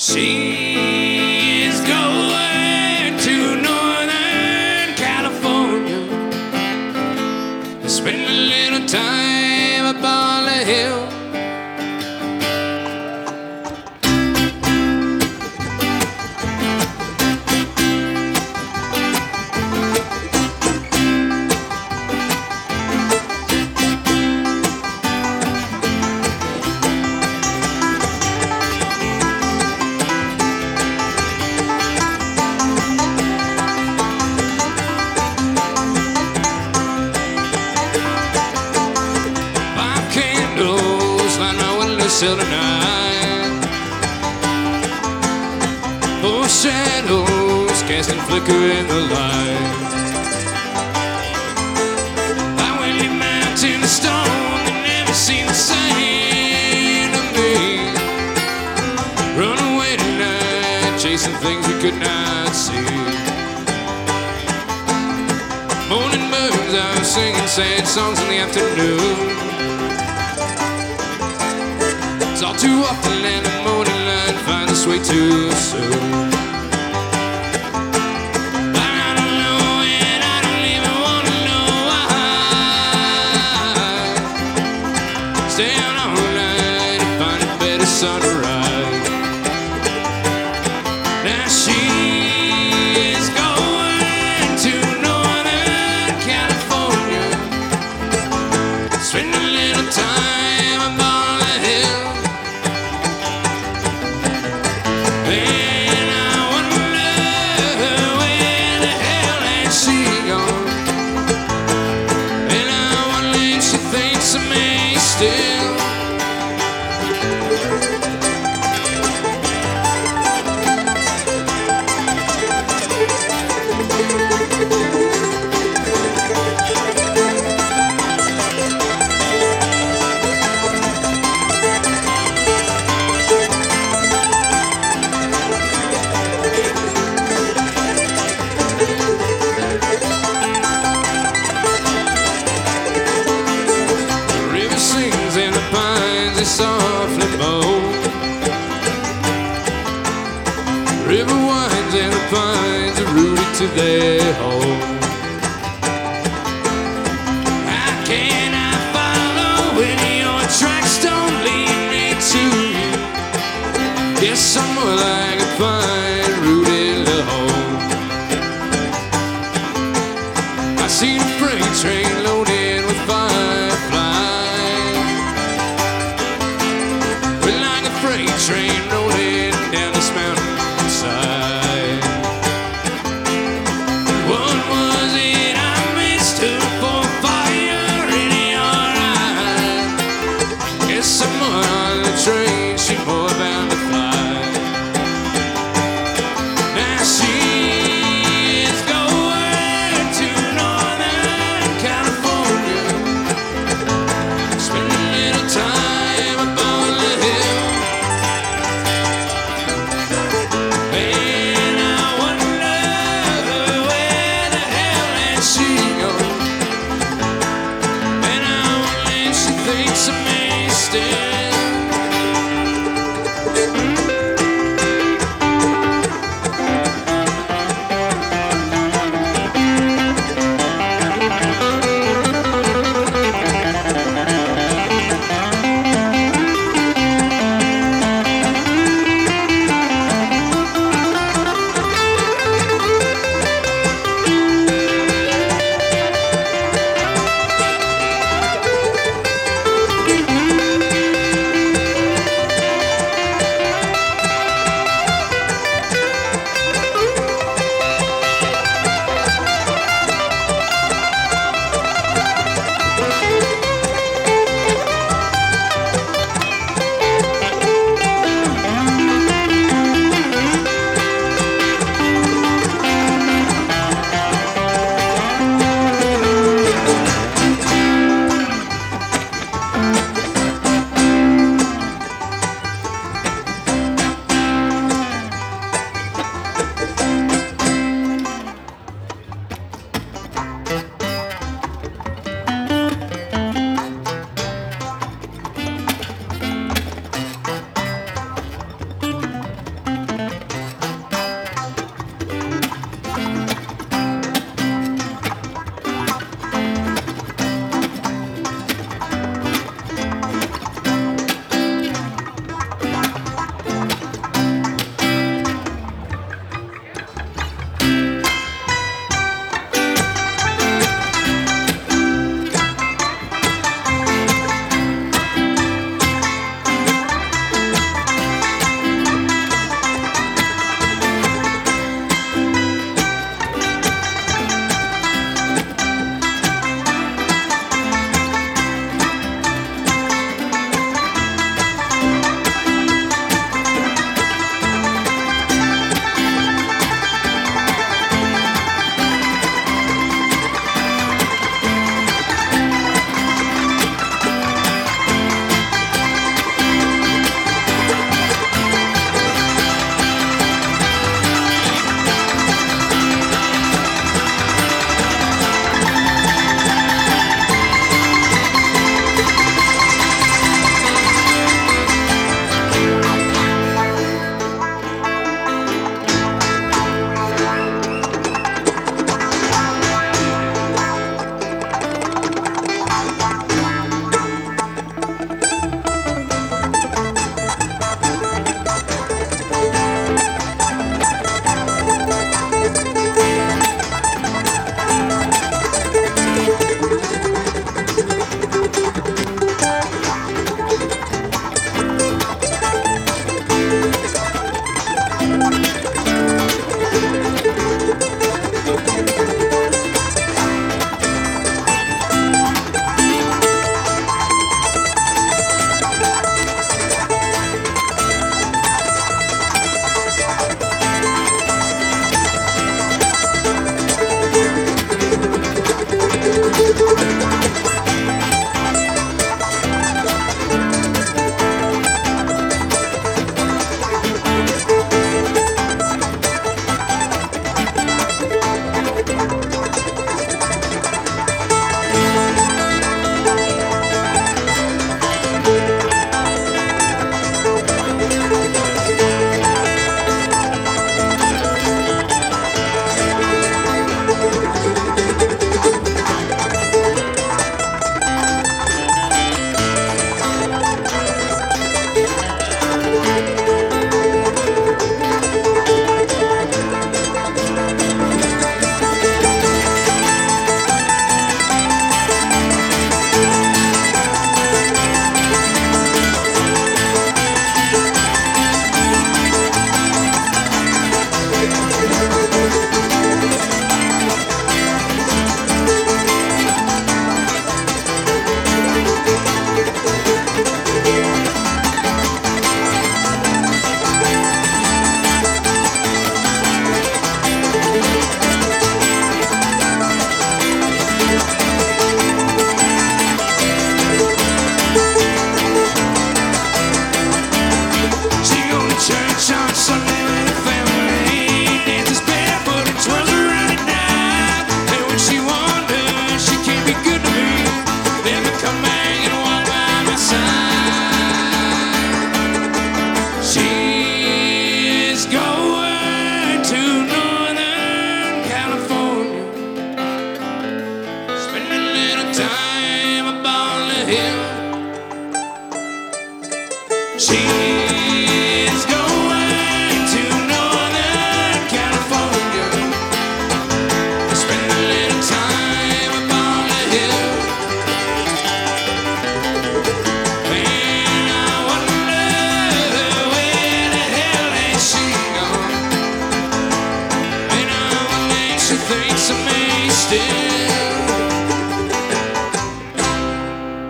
She is going to Northern California, spend a little time up on the hill. Till tonight, four shadows casting flicker in the light. I went in mountain stone that never seemed the same to me. Run away tonight, chasing things we could not see. Morning birds out singing sad songs in the afternoon. All too often in the morning light finds its way too soon. I don't know and I don't even want to know why. Stay out all night to find a better sunrise. Now she is going to Northern California, spend a little time upon the hill. They softly moan. River winds and the pines are rooted to their home. How can I follow when your tracks don't lead me to you? Yes, I'm more like a pine rooted to home. I see the freight train loaded with fireflies. Freight train rolling down this mountainside. What was it I mistook for fire in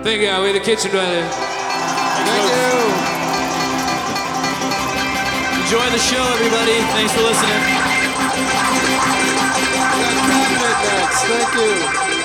Thank you. We're the Kitchen Brothers. Thank you. Enjoy the show, everybody. Thanks for listening. Thank you.